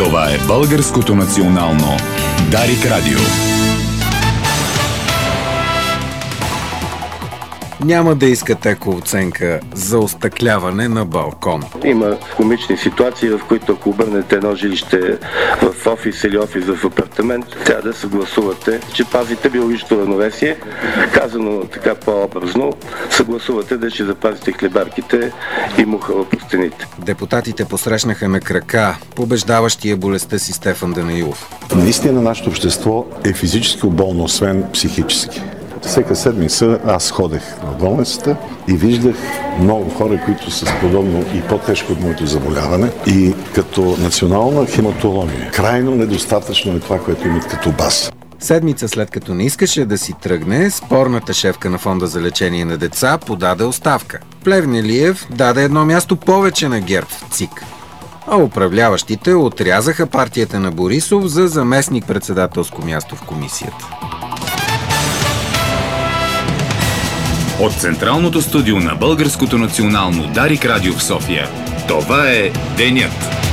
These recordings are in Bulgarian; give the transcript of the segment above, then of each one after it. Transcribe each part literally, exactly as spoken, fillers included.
Това е Българското национално Дарик Радио. Няма да искат екооценка за остъкляване на балкон. Има комични ситуации, в които ако обърнете едно жилище в офис или офис в апартамент, трябва да съгласувате, че пазите биологичното равновесие. Казано така по-образно, съгласувате да ще запазите хлебарките и мухала по стените. Депутатите посрещнаха на крака побеждаващия болестта си Стефан Данаилов. Наистина нашето общество е физически болно, освен психически. Всека седмица аз ходех в болницата и виждах много хора, които са с подобно и по-тежко от моето заболяване. И като национална хематология, крайно недостатъчно е това, което имат като база. Седмица след като не искаше да си тръгне, спорната шефка на Фонда за лечение на деца подаде оставка. Плевнелиев даде едно място повече на ГЕРБ в ЦИК. А управляващите отрязаха партията на Борисов за заместник-председателско място в комисията. От Централното студио на Българското национално Дарик Радио в София. Това е Денят.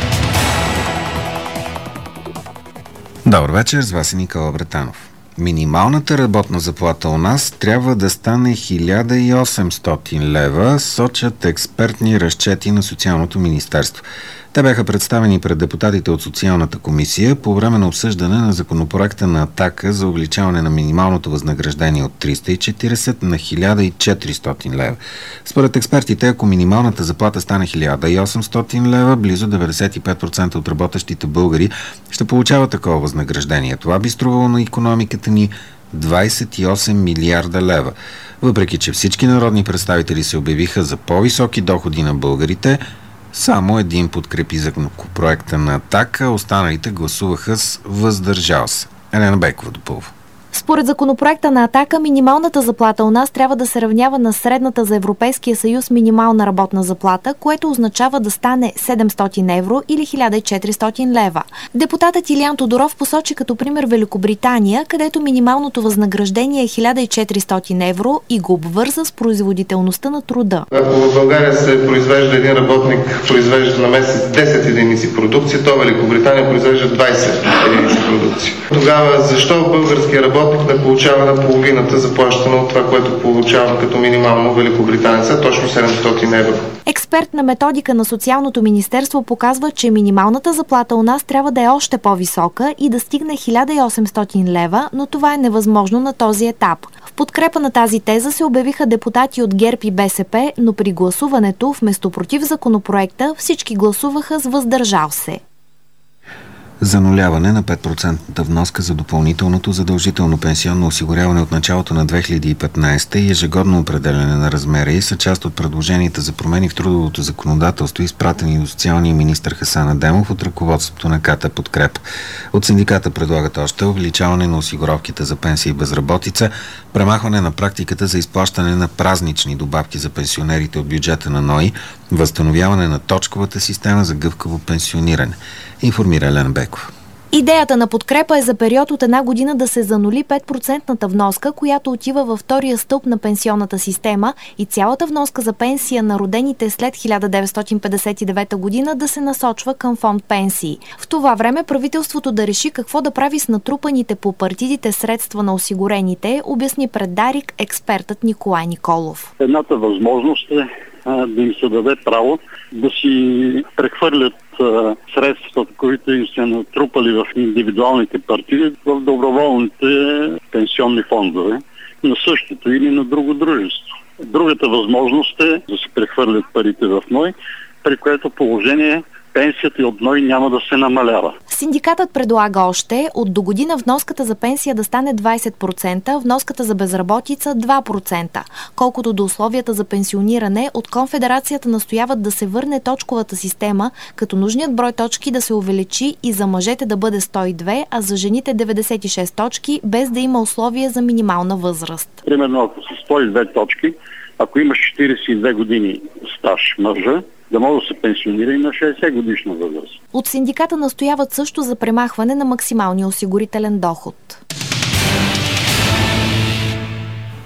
Добър вечер, с вас е Никола Братанов. Минималната работна заплата у нас трябва да стане хиляда и осемстотин лева, сочат експертни разчети на Социалното министерство. Те бяха представени пред депутатите от Социалната комисия по време на обсъждане на законопроекта на Атака за увеличаване на минималното възнаграждение от триста и четиридесет на хиляда и четиристотин лева. Според експертите, ако минималната заплата стане хиляда и осемстотин лева, близо деветдесет и пет процента от работещите българи ще получават такова възнаграждение. Това би струвало на икономиката ни двадесет и осем милиарда лева. Въпреки че всички народни представители се обявиха за по-високи доходи на българите, само един подкрепи законопроекта на Атака, останалите гласуваха с въздържал се. Елена Бейкова допълва. Според законопроекта на Атака, минималната заплата у нас трябва да се равнява на средната за Европейския съюз минимална работна заплата, което означава да стане седемстотин евро или хиляда и четиристотин лева. Депутатът Илиян Тодоров посочи като пример Великобритания, където минималното възнаграждение е хиляда и четиристотин евро и го обвърза с производителността на труда. Ако в България се произвежда един работник, произвежда на месец десет единици продукция, то Великобритания произвежда двадесет единици продукция. Тогава защо българския работник не получава на половината заплащане от това, което получава като минимално великобританеца, точно седемстотин евро. Експертна методика на Социалното министерство показва, че минималната заплата у нас трябва да е още по-висока и да стигне хиляда и осемстотин лева, но това е невъзможно на този етап. В подкрепа на тази теза се обявиха депутати от ГЕРБ и БСП, но при гласуването, вместо против законопроекта, всички гласуваха с въздържал се. Зануляване на пет процента вноска за допълнителното задължително пенсионно осигуряване от началото на две хиляди и петнадесета и ежегодно определяне на размера и са част от предложенията за промени в трудовото законодателство, изпратени до социалния министър Хасан Адемов от ръководството на КТ Подкреп. От синдиката предлагат още увеличаване на осигуровките за пенсия и безработица, премахване на практиката за изплащане на празнични добавки за пенсионерите от бюджета на НОИ, възстановяване на точковата система за гъвкаво пенсиониране, информира Елена Бекова. Идеята на Подкрепа е за период от една година да се занули пет процентната вноска, която отива във втория стълб на пенсионната система и цялата вноска за пенсия на родените след хиляда деветстотин петдесет и девета година да се насочва към фонд пенсии. В това време правителството да реши какво да прави с натрупаните по партидите средства на осигурените, обясни пред Дарик експертът Николай Николов. Едната възможност е да им се даде право да си прехвърлят а, средствата, които им се натрупали в индивидуалните партиди, в доброволните пенсионни фондове на същото или на друго дружество. Другата възможност е да се прехвърлят парите в НОИ, при което положение пенсията и от НОИ няма да се намалява. Синдикатът предлага още от до година вноската за пенсия да стане двадесет процента, вноската за безработица два процента. Колкото до условията за пенсиониране, от Конфедерацията настояват да се върне точковата система, като нужният брой точки да се увеличи и за мъжете да бъде сто и две, а за жените деветдесет и шест точки, без да има условия за минимална възраст. Примерно ако са сто и две точки, ако имаш четиридесет и две години стаж мъжа, да може да се пенсионира и на шейсет годишна възраст. От синдиката настояват също за премахване на максималния осигурителен доход.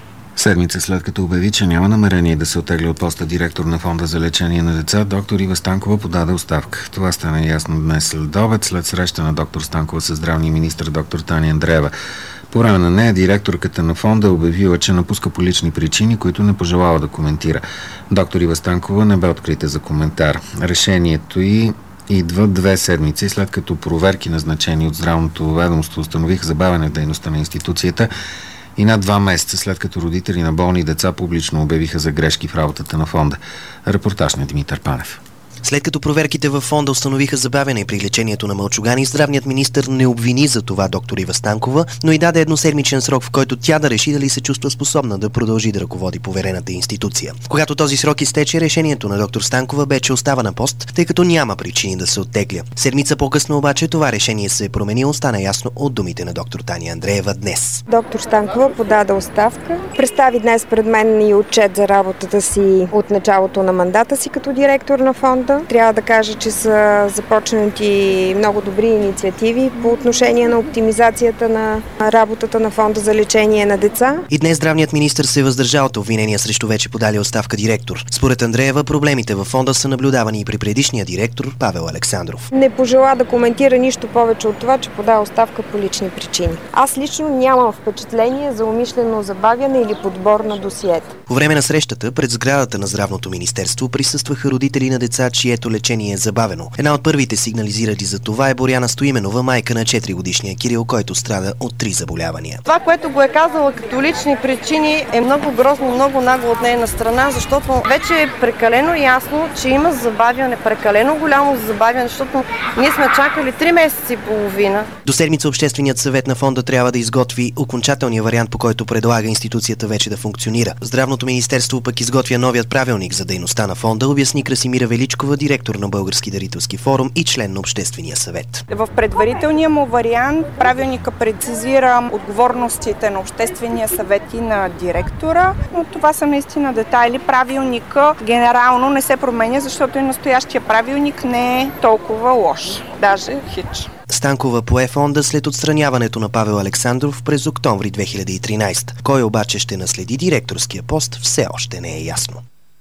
Седмица след като обяви, че няма намерение да се оттегли от поста директор на Фонда за лечение на деца, доктор Ива Станкова подаде оставка. Това стана ясно днес след обед, след среща на доктор Станкова с здравния министър доктор Таня Андреева. По време на нея директорката на фонда е обявила, че напуска по лични причини, които не пожелава да коментира. Доктор Ива Станкова не бе открита за коментар. Решението й идва две седмици, след като проверки, назначени от здравното ведомство, установиха забавяне в дейността на институцията и над два месеца след като родители на болни деца публично обявиха за грешки в работата на фонда. Репортаж на Димитър Панев. След като проверките във фонда установиха забавяне при лечението на мълчугани, здравният министър не обвини за това доктор Ива Станкова, но и даде едноседмичен срок, в който тя да реши дали се чувства способна да продължи да ръководи поверената институция. Когато този срок изтече, решението на доктор Станкова бе, че остава на пост, тъй като няма причини да се оттегля. Седмица по-късно обаче това решение се е променило, стана ясно от думите на доктор Таня Андреева днес. Доктор Станкова подаде оставка. Представи днес пред мен и отчет за работата си от началото на мандата си като директор на фонда. Трябва да кажа, че са започнати много добри инициативи по отношение на оптимизацията на работата на Фонда за лечение на деца. И днес здравният министър се е въздържал от обвинения срещу вече подали оставка директор. Според Андреева, проблемите във фонда са наблюдавани и при предишния директор Павел Александров. Не пожела да коментира нищо повече от това, че подава оставка по лични причини. Аз лично нямам впечатление за умишлено забавяне или подбор на досиета. По време на срещата пред сградата на здравното министерство присъстваха родители на деца, чието лечение е забавено. Една от първите сигнализирали за това е Боряна Стоименова, майка на четиригодишния Кирил, който страда от три заболявания. Това, което го е казала като лични причини, е много грозно, много нагло от нейна страна, защото вече е прекалено ясно, че има забавяне, прекалено голямо забавяне, защото ние сме чакали три месеца и половина. До седмица Общественият съвет на фонда трябва да изготви окончателния вариант, по който предлага институцията вече да функционира. Здравното министерство пък изготвя новият правилник за дейността на фонда, обясни Красимира Величкова, директор на Български дарителски форум и член на Обществения съвет. В предварителния му вариант правилника прецизира отговорностите на Обществения съвет и на директора, но това са наистина детайли. Правилника генерално не се променя, защото и настоящия правилник не е толкова лош. Даже хич. Станкова пое фонда след отстраняването на Павел Александров през октомври две хиляди и тринадесета. Кой обаче ще наследи директорския пост, все още не е ясно.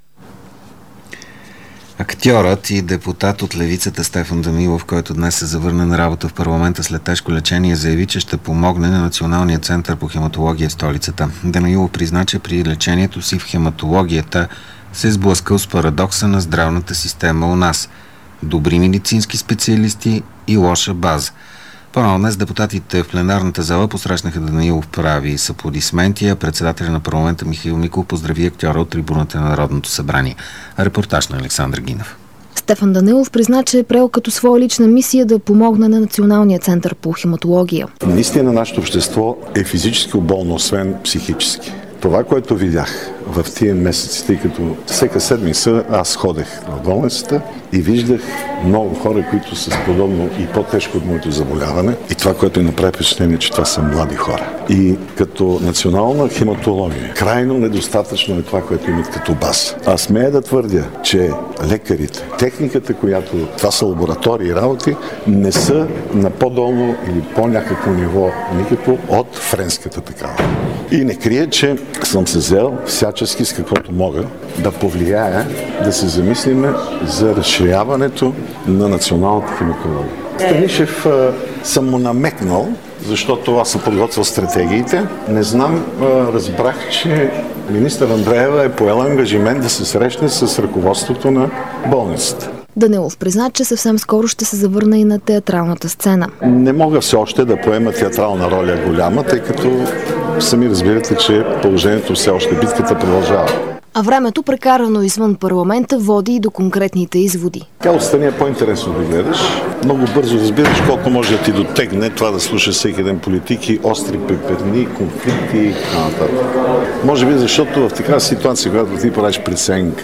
Актьорът и депутат от левицата Стефан Данилов, който днес се завърна на работа в парламента след тежко лечение, заяви, че ще помогне на Националния център по хематология в столицата. Данилов призна, че при лечението си в хематологията се сблъскал с парадокса на здравната система у нас. Добри медицински специалисти и лоша база. По-рано днес депутатите в пленарната зала посрещнаха Данилов прави с аплодисменти, а председателя на парламента Михаил Миков поздрави актьора от трибуната на Народното събрание. Репортаж на Александър Гинев. Стефан Данилов призна, че е приел като своя лична мисия да помогне на Националния център по хематология. Наистина нашето общество е физически болно, освен психически. Това, което видях в тия месеци, тъй като всека седмица аз ходех в болницата и виждах много хора, които са с подобно и по-тежко от моето заболяване. И това, което ми направи впечатление, че това са млади хора. И като национална хематология, крайно недостатъчно е това, което имат като база. Аз смея да твърдя, че лекарите, техниката, която това са лаборатории и работи, не са на по-долно или по-някакво ниво никакво от френската такава. И не крия, че съм се взел всячески с каквото мога да повлияя, да се замислиме за разширяването на националната хематология. Станишев съм му намекнал, защото аз съм подготвил стратегиите. Не знам, разбрах, че министър Андреева е поела ангажимент да се срещне с ръководството на болницата. Данилов призна, че съвсем скоро ще се завърне и на театралната сцена. Не мога все още да поема театрална роля голяма, тъй като сами разбирате, че положението все още, битката продължава. А времето, прекарано извън парламента, води и до конкретните изводи. Тя отстрани е по-интересно да гледаш. Много бързо разбираш колко може да ти дотегне това да слушаш всеки ден политики, остри пеперни, конфликти и така нататък. Може би защото в такава ситуация, когато ти правиш преценка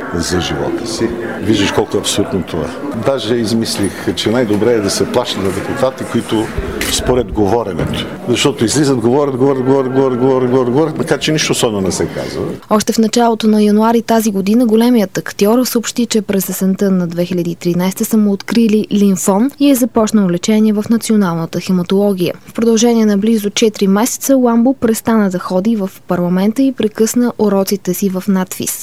за живота си. Виждаш колко е абсурдно това. Даже измислих, че най-добре е да се плаща на депутати, които според говоренето. Защото излизат, говорят, говорят, говорят, говорят, говорят, говорят, говорят, така че нищо особено не се казва. Още в началото на януари тази година големият актьор съобщи, че през есента на две хиляди и тринадесета са му открили лимфом и е започнал лечение в Националната хематология. В продължение на близо четири месеца Ламбо престана да ходи в парламента и прекъсна уроците си в надфис.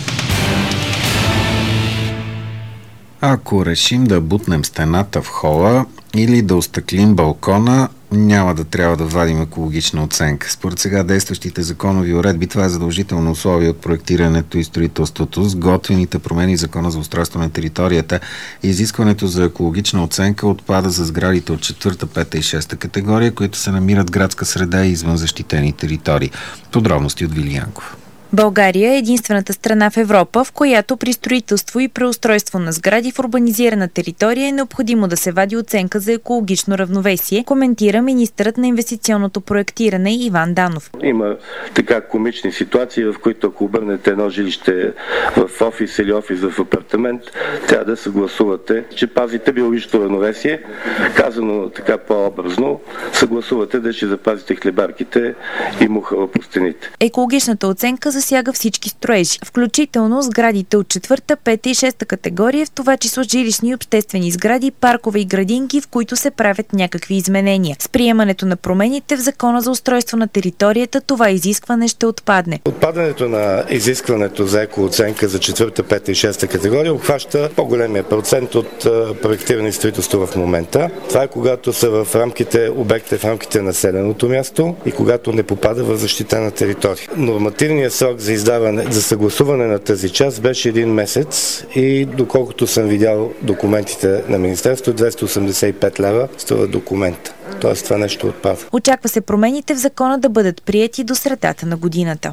Ако решим да бутнем стената в хола или да остъклим балкона, няма да трябва да вадим екологична оценка. Според сега действащите законови уредби, това е задължително условие от проектирането и строителството. С готвените промени в Закона за устройство на територията, изискването за екологична оценка отпада за сградите от четвърта, пета и шеста категория, които се намират в градска среда и извън защитени територии. Подробности от Вили Янков. България е единствената страна в Европа, в която при строителство и преустройство на сгради в урбанизирана територия е необходимо да се вади оценка за екологично равновесие, коментира министърът на инвестиционното проектиране Иван Данов. Има така комични ситуации, в които ако обърнете едно жилище в офис или офис в апартамент, трябва да съгласувате, че пазите биологичното равновесие. Казано така по-образно, съгласувате да ще запазите хлебарките и мухала по стените. Екологичната оценка засяга всички строежи, включително сградите от четвърта, пета и шеста категория, в това число жилищни и обществени сгради, паркове и градинки, в които се правят някакви изменения. С приемането на промените в Закона за устройство на територията, това изискване ще отпадне. Отпадането на изискването за екооценка за четвърта, пета и шеста категория обхваща по-големия процент от проектирани строителство в момента. Това е когато са в рамките, обектите в рамките на населеното място и когато не попада в защитена територия. Нормативният срок за издаване, за съгласуване на тази част беше един месец и доколкото съм видял документите на Министерството, двеста осемдесет и пет лева струва документа. Тоест това нещо отпада. Очаква се промените в закона да бъдат приети до средата на годината.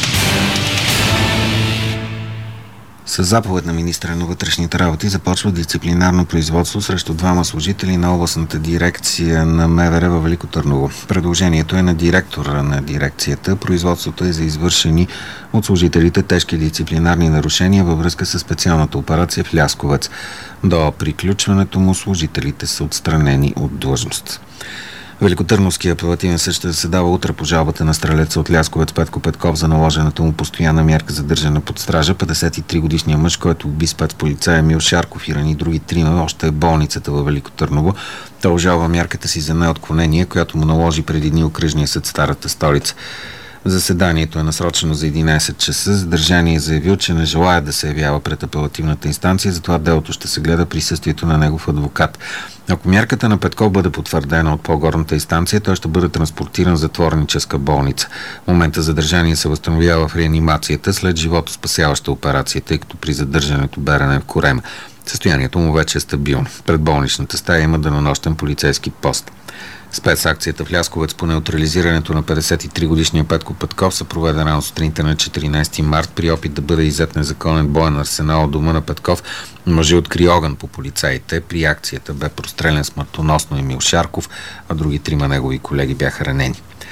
С заповед на министъра на вътрешните работи започва дисциплинарно производство срещу двама служители на областната дирекция на МВР във Велико Търново. Предложението е на директора на дирекцията. Производството е за извършени от служителите тежки дисциплинарни нарушения във връзка с специалната операция в Лясковец. До приключването му служителите са отстранени от длъжност. Великотърновския апелативен съд ще заседава утре по жалбата на стрелеца от Лясковец Петко Петков за наложената му постоянна мярка за държане под стража. петдесет и три годишният мъж, който уби спецполицай Емил Шарков и рани други трима, още е болницата във Велико Търново. Той обжалва мярката си за неотклонение, която му наложи преди дни окръжния съд в Старата столица. Заседанието е насрочено за единадесет часа. Задържание е заявил, че не желая да се явява пред апелативната инстанция, затова делото ще се гледа присъствието на негов адвокат. Ако мярката на Петков бъде потвърдена от по-горната инстанция, той ще бъде транспортиран в затворническа болница. В момента задържание се възстановява в реанимацията след животоспасяваща операция, тъй като при задържането бе ранен в корема. Състоянието му вече е стабилно. Пред болничната стая има денонощен полицейски пост. Спецакцията в Лясковец по неутрализирането на петдесет и три годишния Петко Петков се проведе рано сутринта на четиринадесети март при опит да бъде иззет незаконен боен арсенал от дома на Петков. Мъжът откри огън по полицаите. При акцията бе прострелян смъртоносно Емил Шарков, а други трима негови колеги бяха ранени.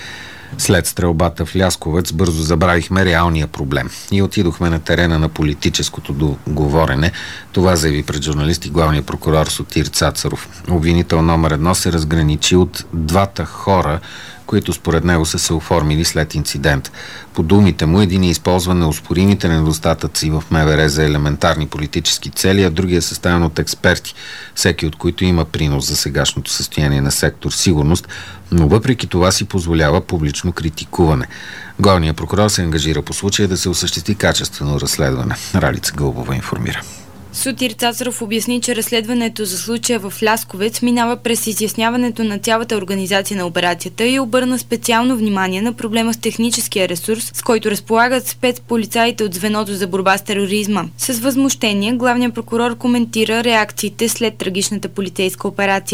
След стрелбата в Лясковец бързо забравихме реалния проблем и отидохме на терена на политическото договорене. Това заяви пред журналисти главният прокурор Сотир Цацаров. Обвинител номер едно се разграничи от двата хора, които според него са се оформили след инцидент. По думите му, един е използван неоспоримите недостатъци в МВР за елементарни политически цели, а другия е съставен от експерти, всеки от които има принос за сегашното състояние на сектор сигурност, но въпреки това си позволява публично критикуване. Главният прокурор се ангажира по случая да се осъществи качествено разследване. Ралица Гълбова информира. Сотир Цацаров обясни, че разследването за случая в Лясковец минава през изясняването на цялата организация на операцията и обърна специално внимание на проблема с техническия ресурс, с който разполагат спецполицаите от звеното за борба с тероризма. С възмущение главният прокурор коментира реакциите след трагичната полицейска операция.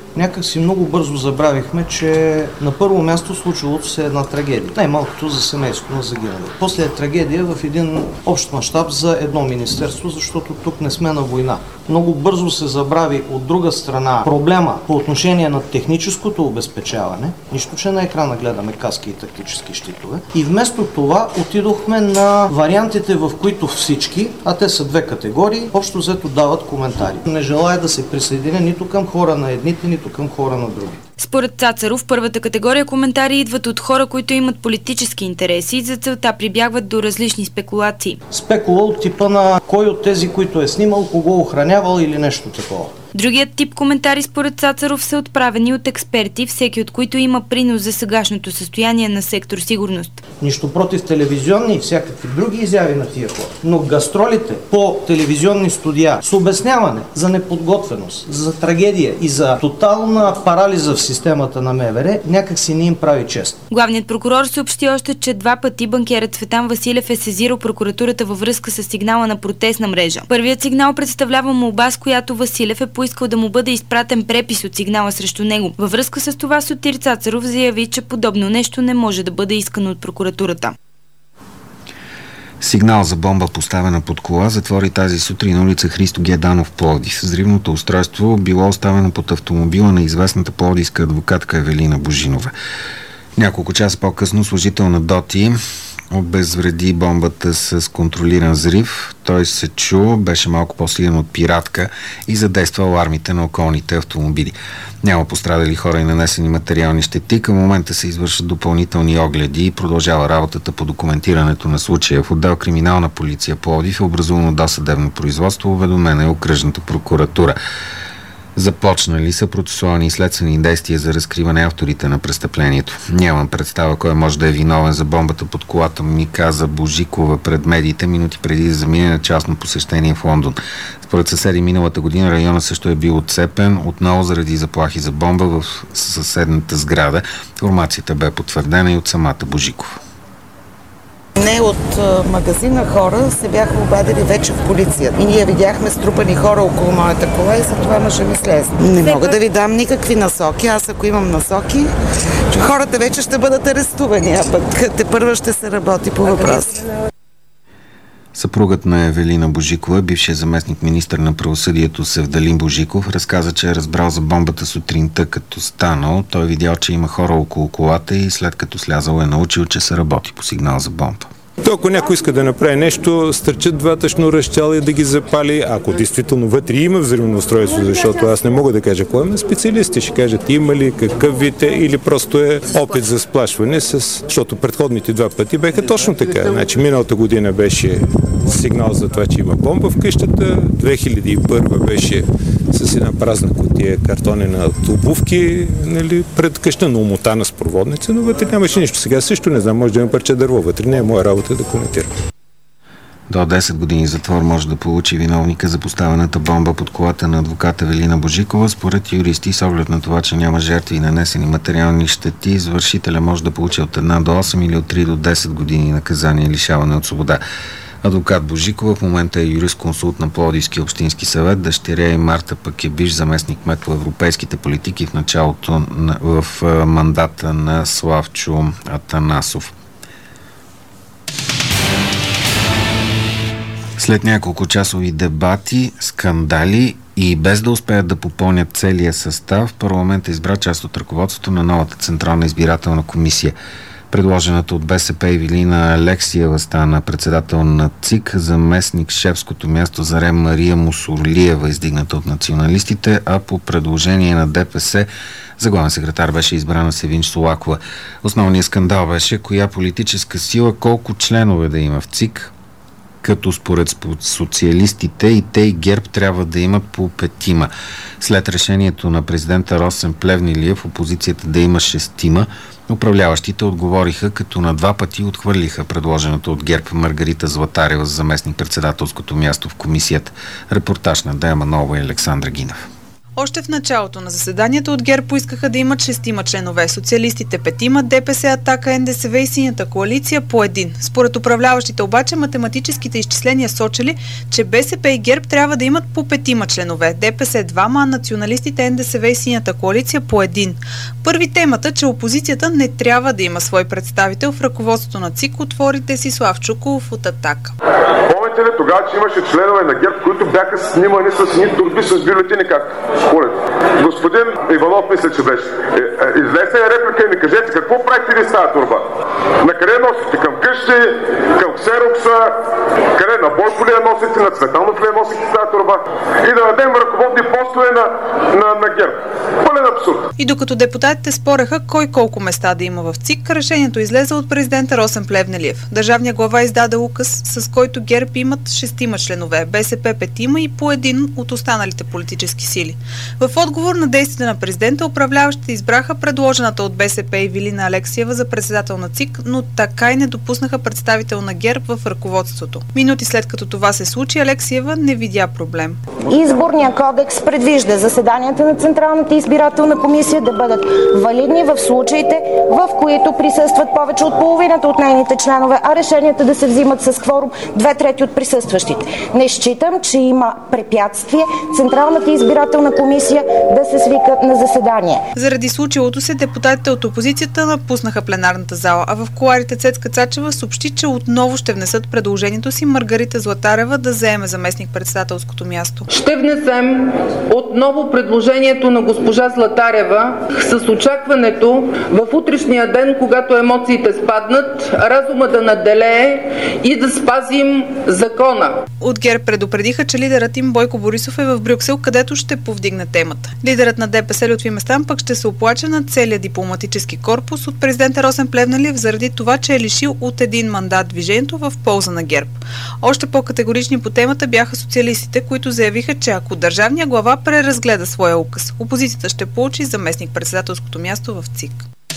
някак си много бързо забравихме, че на първо място случилото се една трагедия. Най-малкото за семейството на загинали. После е трагедия в един общ мащаб за едно министерство, защото тук не сме на война. Много бързо се забрави от друга страна проблема по отношение на техническото обезпечаване, нищо, че на екрана гледаме каски и тактически щитове. И вместо това отидохме на вариантите, в които всички, а те са две категории, общо взето дават коментари. Не желая да се присъединя нито към хора на едните, нито към хора на други. Според Цацаров, първата категория коментари идват от хора, които имат политически интереси и за целта прибягват до различни спекулации. Спекула от типа на кой от тези, които е снимал, кого охранявал или нещо такова. Другият тип коментари според Цацаров са отправени от експерти, всеки от които има принос за сегашното състояние на сектор сигурност. Нищо против телевизионни и всякакви други изяви на тия хора. Но гастролите по телевизионни студия с обясняване за неподготвеност, за трагедия и за тотална парализа в системата на МВР, някак си не им прави чест. Главният прокурор съобщи още, че два пъти банкерът Цветан Василев е сезирал прокуратурата във връзка с сигнала на протестна мрежа. Първият сигнал представлява молба, с която Василев е поискал да му бъде изпратен препис от сигнала срещу него. Във връзка с това Сотир Цацаров заяви, че подобно нещо не може да бъде искано от прокуратурата. Сигнал за бомба, поставена под кола, затвори тази сутрин на улица Христо Геданов в Пловдив. Взривното устройство било оставено под автомобила на известната пловдивска адвокатка Евелина Божинова. Няколко часа по-късно служител на ДОТИ обезвреди бомбата с контролиран взрив. Той се чу, беше малко по-силен от пиратка и задейства алармите на околните автомобили. Няма пострадали хора и нанесени материални щети. Към момента се извършат допълнителни огледи и продължава работата по документирането на случая. В отдел Криминална полиция Пловдив е образувано досъдебно производство, уведомена е окръжната прокуратура. Започнали са процесуални и следствени действия за разкриване авторите на престъплението. Нямам представа кой може да е виновен за бомбата под колата, ми каза Божикова пред медиите минути преди да замине на частно посещение в Лондон. Според съседи миналата година района също е бил отцепен, отново заради заплахи за бомба в съседната сграда. Информацията бе потвърдена и от самата Божикова. Не от магазина хора се бяха обадили вече в полицията. И ние видяхме струпани хора около моята кола и за това мъжа ми слезе. Не мога да ви дам никакви насоки. Аз ако имам насоки, че хората вече ще бъдат арестувани, а пък тепърва ще се работи по въпроса. Съпругът на Евелина Божикова, бившия заместник министър на правосъдието Севдалин Божиков, разказа, че е разбрал за бомбата сутринта, като станал. Той видял, че има хора около колата и след като слязал е научил, че се работи по сигнал за бомба. То, ако някой иска да направи нещо, стърчат двата шнура, щяли да ги запали. Ако действително вътре има взривно устройство, защото аз не мога да кажа кой, но специалисти ще кажат има ли, какъв вид е, или просто е опит за сплашване, с... защото предходните два пъти беха точно така. Значи миналата година беше сигнал за това, че има бомба в къщата, две хиляди и първа беше с една празна кутия картонена от обувки, нали, пред къща, но умотана с проводница, но вътре нямаше нищо. Сега също не знам, може да има парче дърво вътре, не е моя работа да коментирам. До десет години затвор може да получи виновника за поставената бомба под колата на адвоката Евелина Божикова. Според юристи, с оглед на това, че няма жертви и нанесени материални щети, извършителя може да получи от една до осем или от три до десет години наказание и лишаване от свобода. Адвокат Божикова в момента е юрисконсулт на Пловдивски общински съвет. Дъщеря и Марта пък е бивш заместник-кмет по европейските политики в началото на, в мандата на Славчо Атанасов. След няколко часови дебати, скандали и без да успеят да попълнят целия състав, парламентът избра част от ръководството на новата Централна избирателна комисия. Предложената от БСП Евелина Алексиева стана председател на ЦИК, заместник шефското място заре Мария Мусорлиева, издигната от националистите, а по предложение на ДПС за главен секретар беше избрана Севинч Солакова. Основният скандал беше коя политическа сила, колко членове да има в ЦИК, като според социалистите и те и ГЕРБ трябва да имат по петима. След решението на президента Росен Плевнелиев опозицията да има шестима, управляващите отговориха, като на два пъти отхвърлиха предложеното от ГЕРБ Маргарита Златарева за заместник председателското място в комисията. Репортаж на Дея Манова и Александър Гинев. Още в началото на заседанието от ГЕРБ поискаха да имат шестима членове. Социалистите петима, ДПС, Атака, Н Д С В и Синята коалиция по един. Според управляващите обаче математическите изчисления сочели, че Б С П и ГЕРБ трябва да имат по петима членове. Д П С двама, а националистите Н Д С В и Синята коалиция по един. Първи темата, че опозицията не трябва да има свой представител в ръководството на ЦИК, отвори Десислав Чуколов от Атака. Помните ли тогава, че имаше членове на ГЕРБ, които бяха снимани с едни турби с бюлетини, как? Полет. Господин Иванов мисля, че беше. Е, е, излезе реплика и ми кажете, какво правите ви с тази турба? На къде носите? Към къщи, към ксерокса, къде? На Бойко ли я носите, на Цветанов ли я носите с тази турба? И да дадем ръководни постове на, на, на ГЕРБ. Пълен абсурд. И докато депутатите спореха кой колко места да има в ЦИК, решението излезе от президента Росен Плевнелиев. Държавният глава издаде указ, с който ГЕРБ имат шестима членове, Б С П петима и по един от останалите политически сили. В отговор на действията на президента, управляващите избраха предложената от Б С П Ивилина Алексиева за председател на ЦИК, но така и не допуснаха представител на ГЕРБ в ръководството. Минути след като това се случи, Алексиева не видя проблем. Изборният кодекс предвижда заседанията на Централната избирателна комисия да бъдат валидни в случаите, в които присъстват повече от половината от нейните членове, а решенията да се взимат с кворум две трети от присъстващите. Не считам, че има препятствие Централната избирателна комисия да се свика на заседание. Заради случилото се, депутатите от опозицията напуснаха пленарната зала, а в кулоарите Цецка Цачева съобщи, че отново ще внесат предложението си Маргарита Златарева да заеме заместник-председателското място. Ще внесем отново предложението на госпожа Златарева с очакването в утрешния ден, когато емоциите спаднат, разума да надделее и да спазим закона. От ГЕРБ предупредиха, че лидерът им Бойко Борисов е в Брюксел, където ще повдигне темата. Лидерът на Д П С Лютви Местан пък ще се оплаче на целия дипломатически корпус от президента Росен Плевнелиев заради това, че е лишил от един мандат движението в полза на ГЕРБ. Още по-категорични по темата бяха социалистите, които заявиха, че ако държавния глава преразгледа своя указ, опозицията ще получи заместник-председателското място в ЦИК.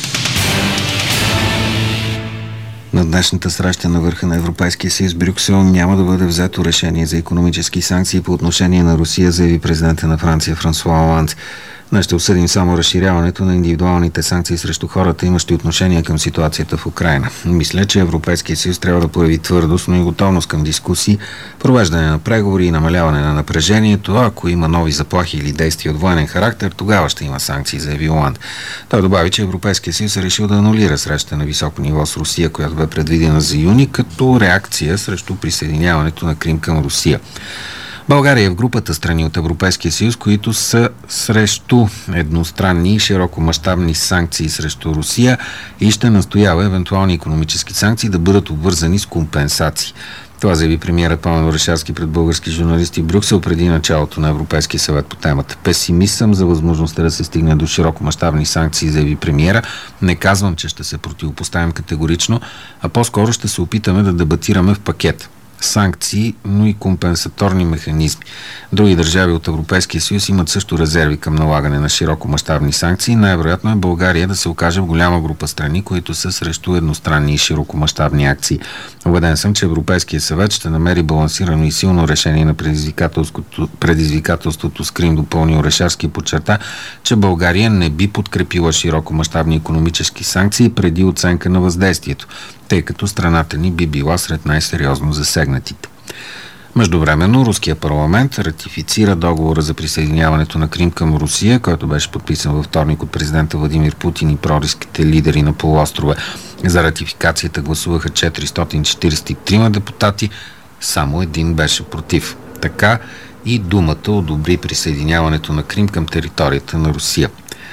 На днешната среща на върха на Европейския съюз Брюксел няма да бъде взето решение за икономически санкции по отношение на Русия, заяви президента на Франция Франсуа Оланд. Днес ще обсъдим само разширяването на индивидуалните санкции срещу хората, имащи отношение към ситуацията в Украйна. Мисля, че Европейския съюз трябва да прояви твърдост, но и готовност към дискусии, провеждане на преговори и намаляване на напрежението. Ако има нови заплахи или действия от военен характер, тогава ще има санкции, заяви Оланд. Той добави, че Европейския съюз е решил да анулира среща на високо ниво с Русия, която бе предвидена за юни, като реакция срещу присъединяването на Крим към Русия. България е в групата страни от Европейския съюз, които са срещу едностранни и широкомащабни санкции срещу Русия и ще настоява евентуални икономически санкции да бъдат обвързани с компенсации. Това заяви премиерът Пламен Орешарски пред български журналисти в Брюксел преди началото на Европейския съвет по темата. Песимист съм за възможността да се стигне до широкомащабни санкции, заяви премиера. Не казвам, че ще се противопоставим категорично, а по-скоро ще се опитаме да дебатираме в пакет. Санкции, но и компенсаторни механизми. Други държави от Европейския съюз имат също резерви към налагане на широкомащабни санкции. Най-вероятно е България да се окаже в голяма група страни, които са срещу едностранни и широкомащабни акции. Убеден съм, че Европейския съвет ще намери балансирано и силно решение на предизвикателството, предизвикателството с Крим, допълни Орешарски, подчерта, че България не би подкрепила широкомащабни икономически санкции преди оценка на въздействието, тъй като страната ни би била сред най-сериозно засегнатите. Междувременно руския парламент ратифицира договора за присъединяването на Крим към Русия, който беше подписан във вторник от президента Владимир Путин и проруските лидери на полуострова. За ратификацията гласуваха четиристотин четиридесет и трима депутати, само един беше против. Така и Думата одобри присъединяването на Крим към територията на Русия.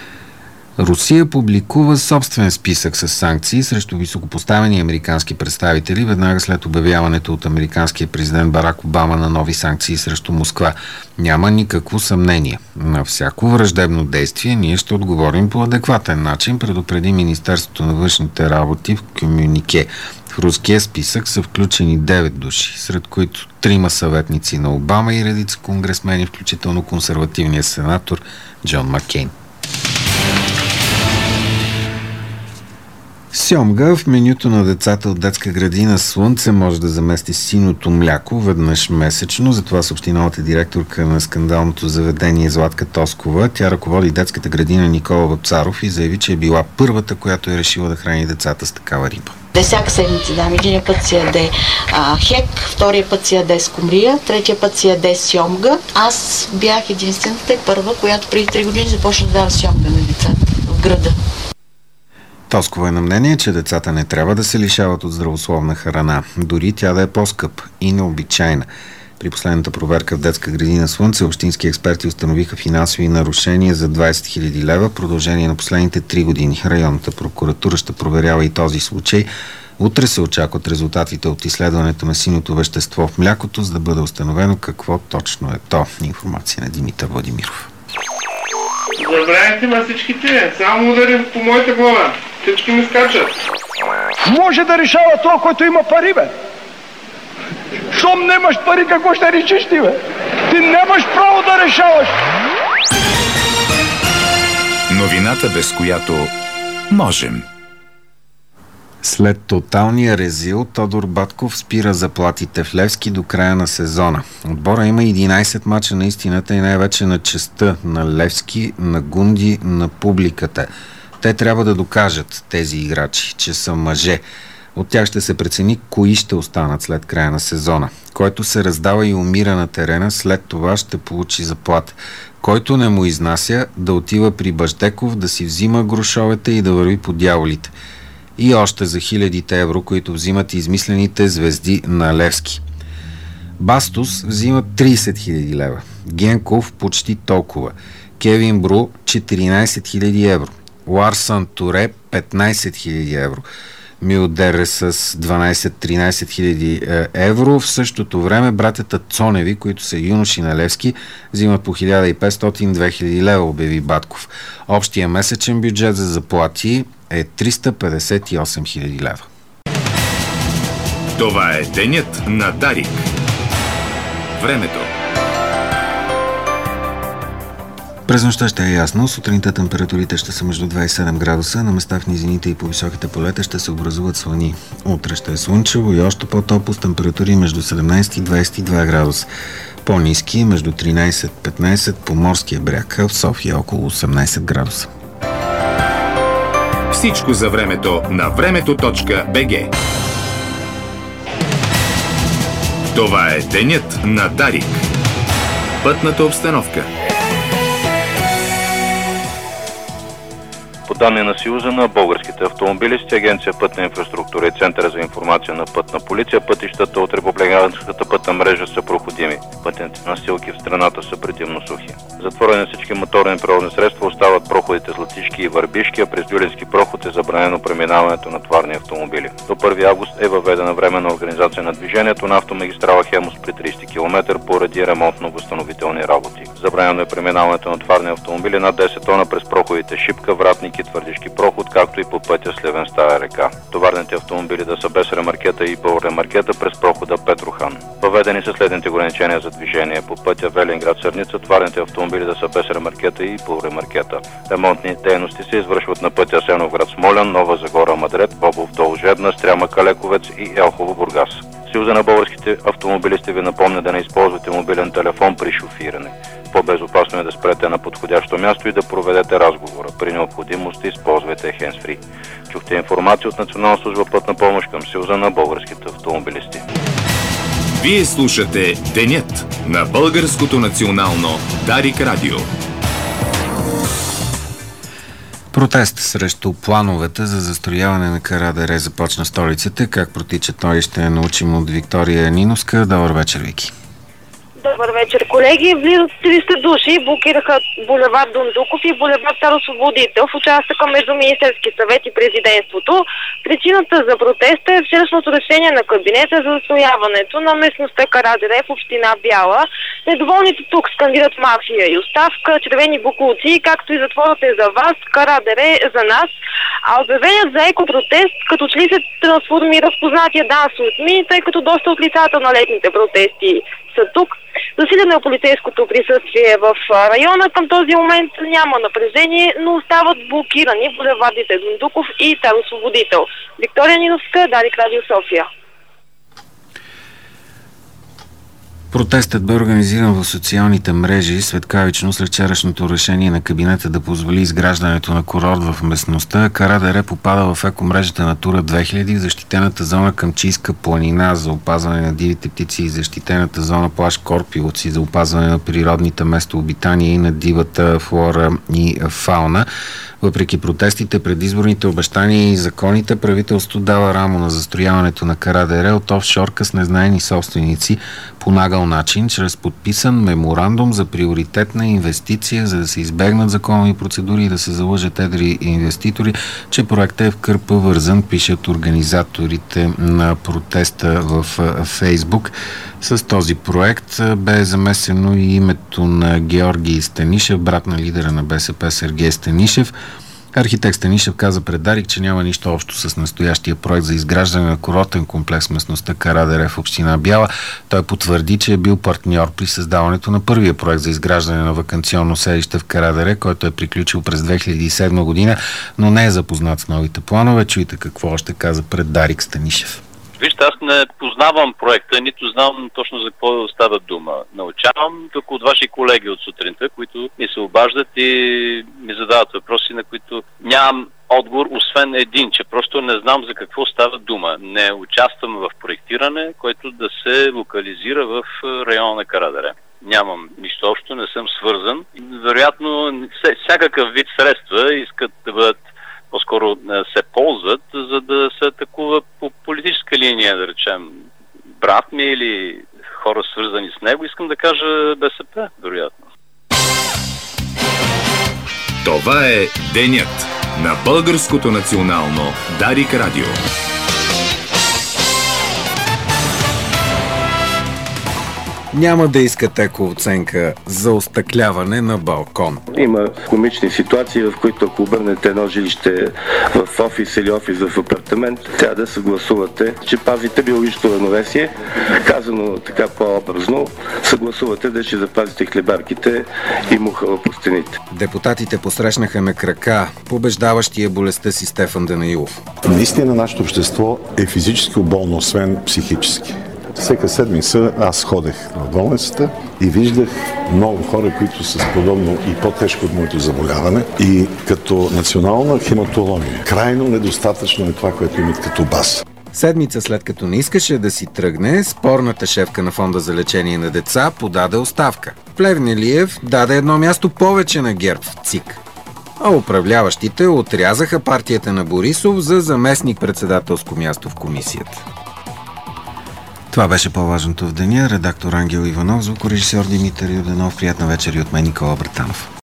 Русия публикува собствен списък с санкции срещу високопоставени американски представители веднага след обявяването от американския президент Барак Обама на нови санкции срещу Москва. Няма никакво съмнение. На всяко враждебно действие ние ще отговорим по адекватен начин, предупреди Министерството на външните работи в комюнике. В руския списък са включени девет души, сред които трима съветници на Обама и редица конгресмени, включително консервативния сенатор Джон Маккейн. Сьомга в менюто на децата от детска градина Слънце може да замести синото мляко веднъж месечно. Затова съобщи новата директорка на скандалното заведение Златка Тоскова. Тя ръководи детската градина Никола Вапцаров и заяви, че е била първата, която е решила да храни децата с такава риба. Де всяка седмица дам. Един път си яде а, хек, втория път си яде скумрия, третия път си яде сьомга. Аз бях единствената и първа, която преди три години започна да дава сьомга на децата в града. Тоскова е на мнение, че децата не трябва да се лишават от здравословна храна, дори тя да е по-скъп и необичайна. При последната проверка в детска градина Слънце общински експерти установиха финансови нарушения за двайсет хиляди лева в продължение на последните три години. Районната прокуратура ще проверява и този случай. Утре се очакват резултатите от изследването на синото вещество в млякото, за да бъде установено какво точно е то. Информация на Димитър Владимиров. Забравяйте ма всичките, само ударим по моята глава. Всички ми скачат. Може да решава това, който има пари, бе. Щом нямаш пари, какво ще решиш ти, бе? Ти нямаш право да решаваш. Новината, без която можем. След тоталния резил, Тодор Батков спира заплатите в Левски до края на сезона. Отбора има единайсет мача на истината и най-вече на честта на Левски, на Гунди, на публиката. Те трябва да докажат, тези играчи, че са мъже. От тях ще се прецени кои ще останат след края на сезона. Който се раздава и умира на терена, след това ще получи заплата. Който не му изнася, да отива при Баждеков, да си взима грошовете и да върви по дяволите. И още за хилядите евро, които взимат измислените звезди на Левски. Бастус взима трийсет хиляди лева. Генков почти толкова. Кевин Бру четиринайсет хиляди евро. Ларсън Туре петнайсет хиляди евро. Милдер с дванайсет-тринайсет хиляди евро. В същото време братята Цоневи, които са юноши на Левски, взимат по хиляда и петстотин до две хиляди лева, обяви Батков. Общия месечен бюджет за заплати е триста петдесет и осем хиляди лева. Това е денят на Дарик. Времето. През нощта ще е ясно. Сутринта температурите ще са между двайсет и седем градуса. На места в низините и по високите полета ще се образуват слани. Утре ще е слънчево и още по-топло с температури между седемнайсет и двайсет и два градуса. По-ниски между тринайсет и петнайсет по морския бряг, в София около осемнайсет градуса. Всичко за времето на времето точка би джи. Това е денят на Дарик. Пътната обстановка. По данни на Съюза на българските автомобилисти, Агенция Пътна инфраструктура и Центъра за информация на Пътна полиция, пътищата от републиканската пътна мрежа са проходими. Пътните настилки в страната са предимно сухи. Затворени всички моторни превозни средства, остават проходите Златишки и Върбишки, а през Дюлински проход е забранено преминаването на товарни автомобили. До първи август е въведена временна организация на движението на автомагистрала Хемус при трийсети километър поради ремонтно-възстановителни работи. Забранено е преминаването на товарни автомобили над десет тона през проходите Шипка, Вратник и Твърдишки проход, както и по пътя Сливен Стара река. Товарните автомобили да са без ремаркета и по ремаркета през прохода Петрохан. Въведени са следните ограничения за движение по пътя Велинград Сърница, товарните автомобили да са без ремаркета и по ремаркета. Ремонтни дейности се извършват на пътя Асеновград Смолян, Нова Загора Мадрет, Бобов дол Жедна, Стряма Калековец и Елхово Бургас. Съюза на българските автомобилисти ви напомня да не използвате мобилен телефон при шофиране. По-безопасно е да спрете на подходящо място и да проведете разговора. При необходимост използвайте хендсфри. Чухте информация от Национална служба пътна помощ към Съюза на българските автомобилисти. Вие слушате Денят на Българското национално Дарик Радио. Протест срещу плановете за застрояване на Карадере започна столицата. Как протича той, ще научим от Виктория Ниновска. Добър вечер, Вики. Добър вечер, колеги. Близо триста души блокираха булевард Дондуков и булевард Цар-Освободител в участъка между Министерски съвет и президентството. Причината за протеста е вчерашното решение на кабинета за застрояването на местността Карадере в община Бяла. Недоволните тук скандират мафия и оставка, червени буклуци, както и затворът е за вас, Карадере за нас. А обявеният за екопротест като че ли се трансформира в познатия дан с СМИ, тъй като доста от лицата на летните протести са са тук. Засилено е полицейското присъствие в района. Към този момент няма напрежение, но остават блокирани булевардите Дондуков и Таросвободител. Виктория Ниновска, Дарик, Радио София. Протестът бе организиран в социалните мрежи светкавично след вчерашното решение на кабинета да позволи изграждането на курорт в местността. Кара дере попада в екомрежата Натура две хиляди, в защитената зона Камчийска планина за опазване на дивите птици и защитената зона плаж Корпиловци за опазване на природните местообитания и на дивата флора и фауна. Въпреки протестите, предизборните обещания и законите, правителството дава рамо на застрояването на Кара дере от офшорка с незнаени собственици по нагъл начин, чрез подписан меморандум за приоритетна инвестиция, за да се избегнат законови процедури и да се залъжат едри инвеститори, че проектът е в кърпа вързан, пишат организаторите на протеста в Фейсбук. С този проект бе замесено и името на Георги Станишев, брат на лидера на БСП Сергей Станишев. Архитект Станишев каза пред Дарик, че няма нищо общо с настоящия проект за изграждане на курортен комплекс в местността Кара дере в община Бяла. Той потвърди, че е бил партньор при създаването на първия проект за изграждане на ваканционно селище в Кара дере, който е приключил през две хиляди и седма година, но не е запознат с новите планове. Чуйте какво още каза пред Дарик Станишев. Вижте, аз не познавам проекта, нито знам точно за какво става дума. Научавам тук от ваши колеги от сутринта, които ми се обаждат и ми задават въпроси, на които нямам отговор, освен един, че просто не знам за какво става дума. Не участвам в проектиране, което да се локализира в района на Кара дере. Нямам нищо общо, не съм свързан. Вероятно, всякакъв вид средства искат да бъдат по-скоро се ползват, за да се атакува по политическа линия, да речем, брат ми или хора свързани с него. Искам да кажа БСП, вероятно. Това е денят на Българското национално Дарик Радио. Няма да искат екооценка за остъкляване на балкон. Има комични ситуации, в които ако обърнете едно жилище в офис или офис в апартамент, трябва да съгласувате, че пазите биологичното равновесие. Казано така по-образно, съгласувате да ще запазите хлебарките и мухала по стените. Депутатите посрещнаха на крака побеждаващия болестта си Стефан Данаилов. Наистина нашето общество е физически болно, освен психически. Всека седмица аз ходех в болницата и виждах много хора, които са с подобно и по-тежко от моето заболяване. И като национална хематология, крайно недостатъчно е това, което имат като база. Седмица след като не искаше да си тръгне, спорната шефка на Фонда за лечение на деца подаде оставка. Плевнелиев даде едно място повече на ГЕРБ в ЦИК. А управляващите отрязаха партията на Борисов за заместник-председателско място в комисията. Това беше по-важното в деня. Редактор Ангел Иванов, звукорежисьор Димитър Юрданов. Приятна вечер и от мен, Никола Братанов.